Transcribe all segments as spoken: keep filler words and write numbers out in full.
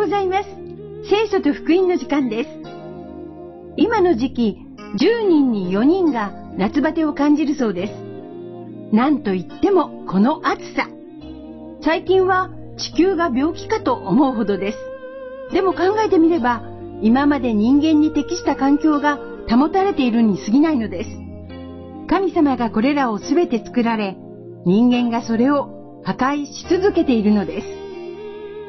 ざいます。聖書と福音の時間です。今の時期、じゅうにんによにんが夏バテを感じるそうです。なんといってもこの暑さ。最近は地球が病気かと思うほどです。でも考えてみれば、今まで人間に適した環境が保たれているに過ぎないのです。神様がこれらをすべて作られ、人間がそれを破壊し続けているのです。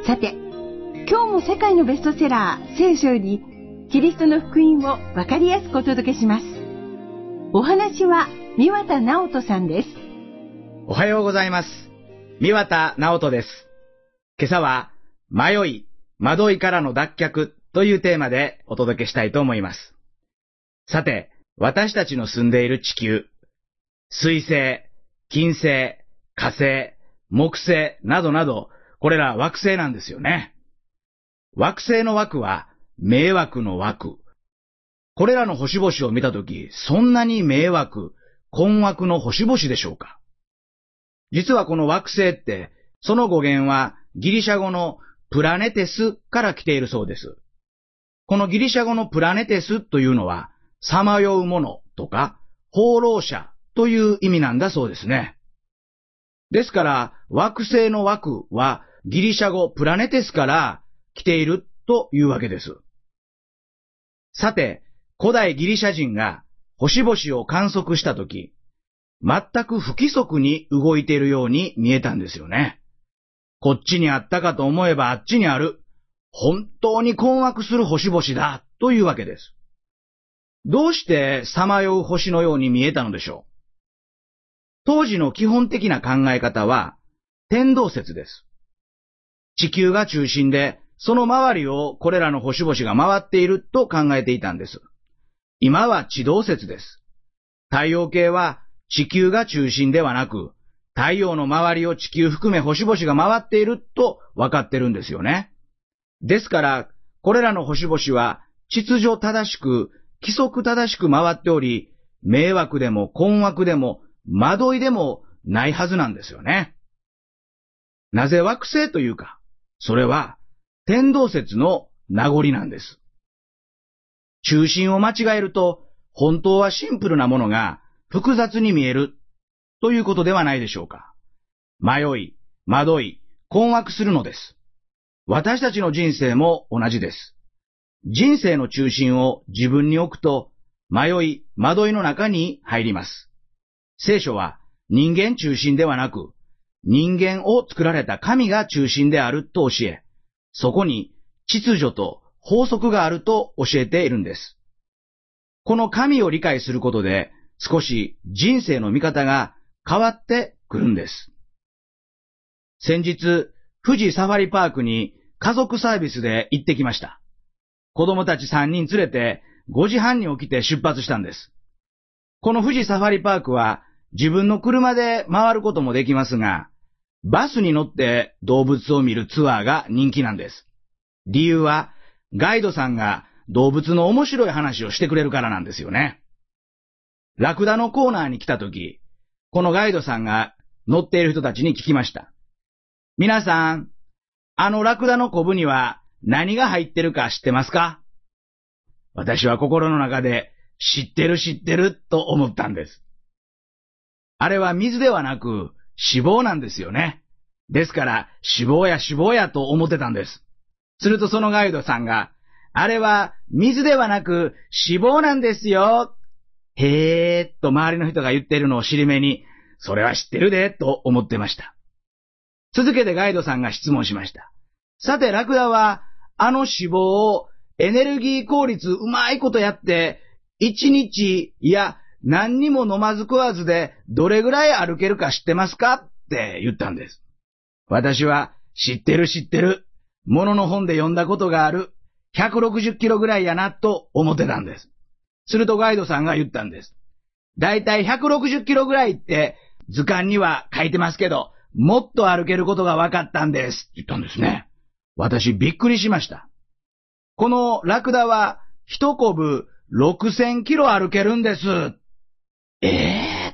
さて、今日も世界のベストセラー聖書よりキリストの福音をわかりやすくお届けします。お話は三綿直人さんです。 おはようございます。三綿直人です。今朝は迷い、惑いからの脱却というテーマでお届けしたいと思います。さて、私たちの住んでいる地球、水星、金星、火星、木星などなど、これら惑星なんですよね。惑星の惑は迷惑の惑。これらの星々を見たとき、そんなに迷惑、困惑の星々でしょうか？実はこの惑星って、その語源はギリシャ語のプラネテスから来ているそうです。このギリシャ語のプラネテスというのは、さまようものとか、放浪者という意味なんだそうですね。ですから、惑星の惑はギリシャ語プラネテスから来ているというわけです。さて、古代ギリシャ人が星々を観測したとき、全く不規則に動いているように見えたんですよね。こっちにあったかと思えばあっちにある。本当に困惑する星々だというわけです。どうしてさまよう星のように見えたのでしょう？当時の基本的な考え方は天動説です。地球が中心で、その周りをこれらの星々が回っていると考えていたんです。今は地動説です。太陽系は地球が中心ではなく、太陽の周りを地球含め星々が回っていると分かってるんですよね。ですから、これらの星々は秩序正しく、規則正しく回っており、迷惑でも困惑でも惑いでもないはずなんですよね。なぜ惑星というか、それは天動説の名残なんです。中心を間違えると、本当はシンプルなものが複雑に見えるということではないでしょうか。迷い、惑い、困惑するのです。私たちの人生も同じです。人生の中心を自分に置くと、迷い、惑いの中に入ります。聖書は人間中心ではなく、人間を作られた神が中心であると教え、そこに秩序と法則があると教えているんです。この神を理解することで、少し人生の見方が変わってくるんです。先日、富士サファリパークに家族サービスで行ってきました。子供たちさんにん連れてごじはんに起きて出発したんです。この富士サファリパークは自分の車で回ることもできますが、バスに乗って動物を見るツアーが人気なんです。理由はガイドさんが動物の面白い話をしてくれるからなんですよね。ラクダのコーナーに来たとき、このガイドさんが乗っている人たちに聞きました。皆さん、あのラクダのコブには何が入ってるか知ってますか？私は心の中で知ってる知ってると思ったんです。あれは水ではなく脂肪なんですよね。ですから脂肪や脂肪やと思ってたんです。するとそのガイドさんが、あれは水ではなく脂肪なんですよ。へーっと周りの人が言っているのを尻目に、それは知ってるでと思ってました。続けてガイドさんが質問しました。さてラクダはあの脂肪をエネルギー効率うまいことやって、一日いや何にも飲まず食わずでどれぐらい歩けるか知ってますかって言ったんです。私は知ってる知ってる。ものの本で読んだことがある。ひゃくろくじゅっキロぐらいやなと思ってたんです。するとガイドさんが言ったんです。だいたいひゃくろくじゅっキロぐらいって図鑑には書いてますけど、もっと歩けることが分かったんです。って言ったんですね。私びっくりしました。このラクダは一コブろくせんキロ歩けるんです。ええー、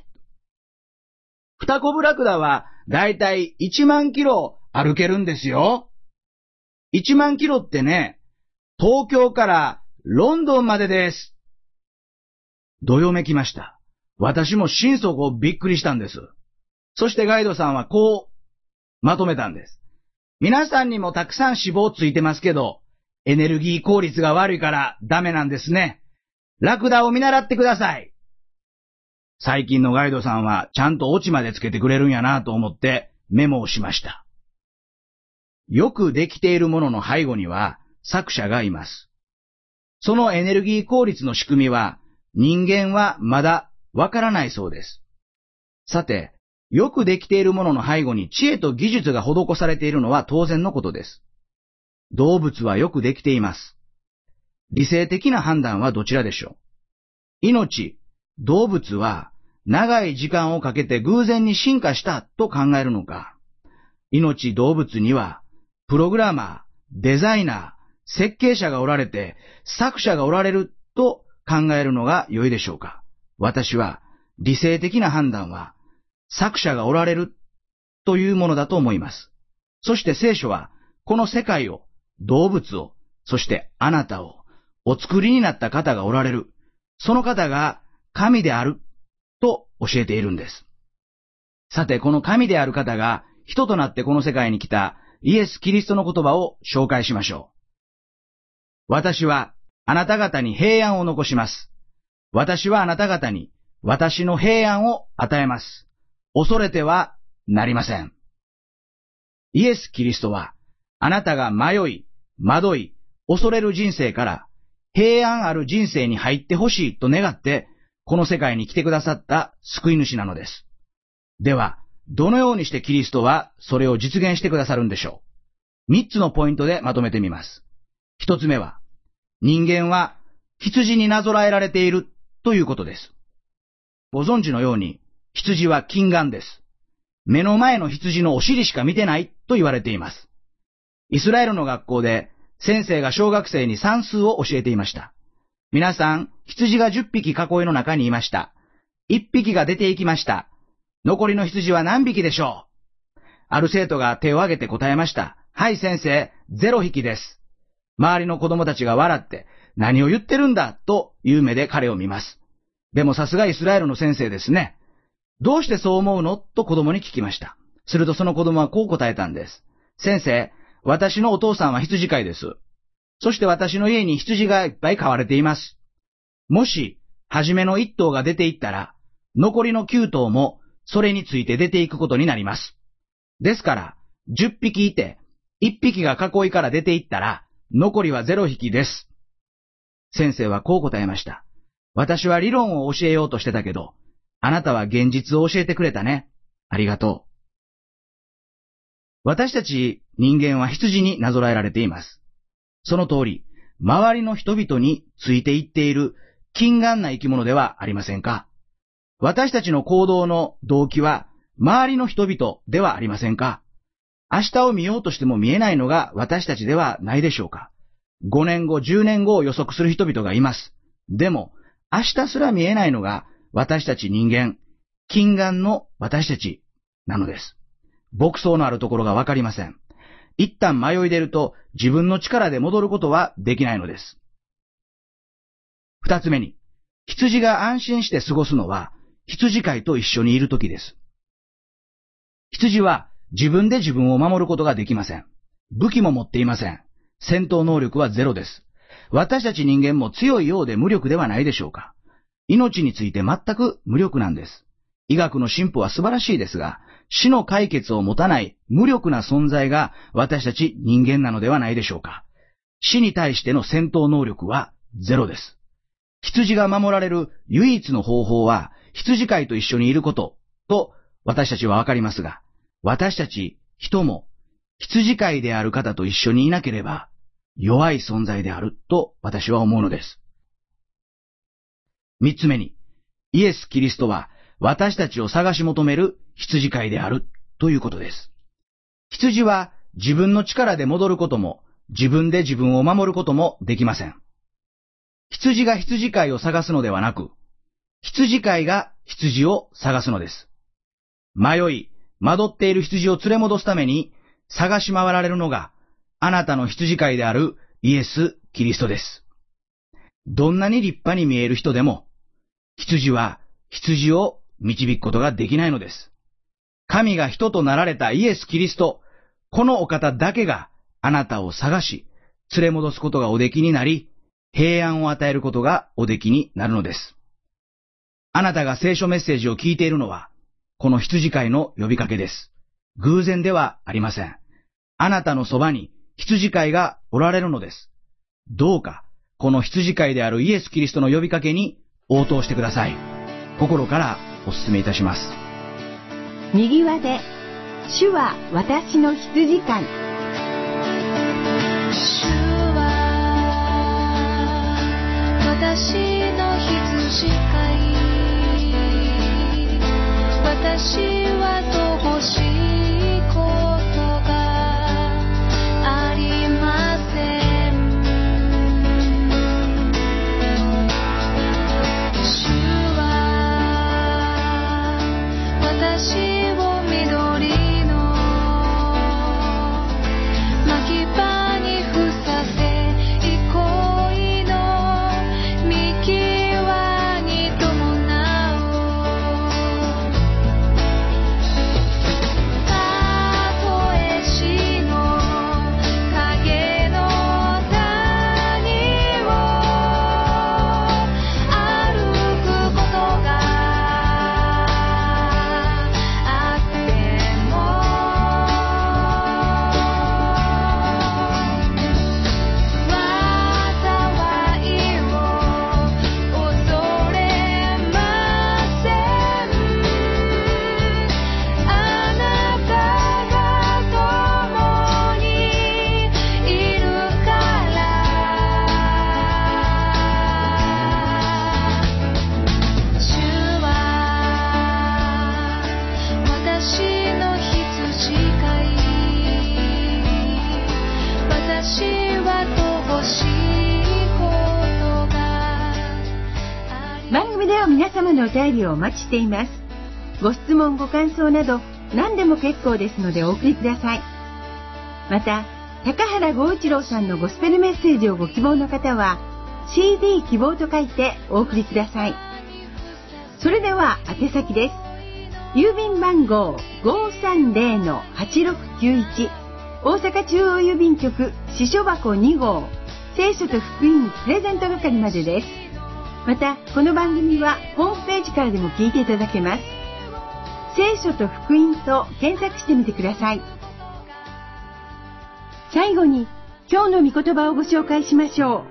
二コブラクダはだいたいいちまんキロ歩けるんですよ。 いちまんキロってね、東京からロンドンまでです。どよめきました。私も心底びっくりしたんです。そしてガイドさんはこうまとめたんです。皆さんにもたくさん脂肪ついてますけど、エネルギー効率が悪いからダメなんですね。ラクダを見習ってください。最近のガイドさんはちゃんとオチまでつけてくれるんやなと思ってメモをしました。よくできているものの背後には作者がいます。そのエネルギー効率の仕組みは人間はまだわからないそうです。さて、よくできているものの背後に知恵と技術が施されているのは当然のことです。動物はよくできています。理性的な判断はどちらでしょう？命、動物は長い時間をかけて偶然に進化したと考えるのか、命、動物にはプログラマー、デザイナー、設計者がおられて作者がおられると考えるのが良いでしょうか？私は理性的な判断は作者がおられるというものだと思います。そして聖書はこの世界を、動物を、そしてあなたをお作りになった方がおられる。その方が神であると教えているんです。さて、この神である方が人となってこの世界に来たイエス・キリストの言葉を紹介しましょう。私はあなた方に平安を残します。私はあなた方に私の平安を与えます。恐れてはなりません。イエス・キリストはあなたが迷い、惑い、恐れる人生から平安ある人生に入ってほしいと願ってこの世界に来てくださった救い主なのです。では、どのようにしてキリストはそれを実現してくださるんでしょう？三つのポイントでまとめてみます。一つ目は、人間は羊になぞらえられているということです。ご存知のように、羊は近眼です。目の前の羊のお尻しか見てないと言われています。イスラエルの学校で先生が小学生に算数を教えていました。皆さん、羊がじゅっぴき囲いの中にいました。いっぴきが出ていきました。残りの羊は何匹でしょう？ある生徒が手を挙げて答えました。はい先生、ゼロひきです。周りの子供たちが笑って、何を言ってるんだという目で彼を見ます。でもさすがイスラエルの先生ですね。どうしてそう思うのと子供に聞きました。するとその子供はこう答えたんです。先生、私のお父さんは羊飼いです。そして私の家に羊がいっぱい飼われています。もし、初めの一頭が出ていったら、残りの九頭もそれについて出ていくことになります。ですから、十匹いて、一匹が囲いから出ていったら、残りはゼロ匹です。先生はこう答えました。私は理論を教えようとしてたけど、あなたは現実を教えてくれたね。ありがとう。私たち人間は羊になぞらえられています。その通り、周りの人々についていっている近眼な生き物ではありませんか？私たちの行動の動機は周りの人々ではありませんか？明日を見ようとしても見えないのが私たちではないでしょうか？ごねんご、じゅうねんごを予測する人々がいます。でも、明日すら見えないのが私たち人間、近眼の私たちなのです。牧草のあるところがわかりません。一旦迷い出ると自分の力で戻ることはできないのです。二つ目に、羊が安心して過ごすのは羊飼いと一緒にいるときです。羊は自分で自分を守ることができません。武器も持っていません。戦闘能力はゼロです。私たち人間も強いようで無力ではないでしょうか。命について全く無力なんです。医学の進歩は素晴らしいですが、死の解決を持たない無力な存在が私たち人間なのではないでしょうか。死に対しての戦闘能力はゼロです。羊が守られる唯一の方法は羊飼いと一緒にいることと私たちはわかりますが、私たち人も羊飼いである方と一緒にいなければ弱い存在であると私は思うのです。三つ目に、イエス・キリストは私たちを探し求める羊飼いであるということです。羊は自分の力で戻ることも自分で自分を守ることもできません。羊が羊飼いを探すのではなく、羊飼いが羊を探すのです。迷い、惑っている羊を連れ戻すために探し回られるのがあなたの羊飼いであるイエス・キリストです。どんなに立派に見える人でも、羊は羊を導くことができないのです。神が人となられたイエス・キリスト、このお方だけがあなたを探し、連れ戻すことがおできになり、平安を与えることがおできになるのです。あなたが聖書メッセージを聞いているのは、この羊飼いの呼びかけです。偶然ではありません。あなたのそばに羊飼いがおられるのです。どうか、この羊飼いであるイエス・キリストの呼びかけに応答してください。心からお勧めいたします。 右輪で、主は私の羊飼い。 主は私の羊飼い。私は乏しいことがありません。主は私を緑の牧場にふさせ、憩いの幹輪に伴う。たとえ死の影の谷を歩くことがあっても、災いを恐れません。あなたが共にいるから。主は私の羊飼い。私は乏しいことがあり。 番組では皆様のお便りをお待ちしています。ご質問ご感想など何でも結構ですのでお送りください。また高原剛一郎さんのゴスペルメッセージをご希望の方は シーディー 希望と書いてお送りください。それでは宛先です。郵便番号 ごーさんぜろのはちろくきゅういち 大阪中央郵便局支所箱に号聖書と福音プレゼント係までです。またこの番組はホームページからでも聞いていただけます。聖書と福音と検索してみてください。最後に今日の御言葉をご紹介しましょう。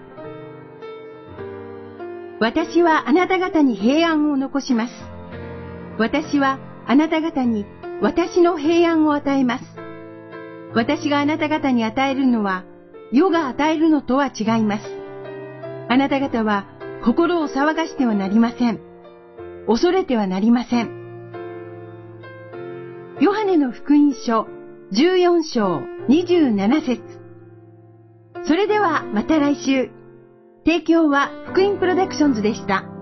私はあなた方に平安を残します。私はあなた方に私の平安を与えます。私があなた方に与えるのは世が与えるのとは違います。あなた方は心を騒がしてはなりません。恐れてはなりません。ヨハネの福音書じゅうよん章にじゅうなな節。それではまた来週。提供は福音プロダクションズでした。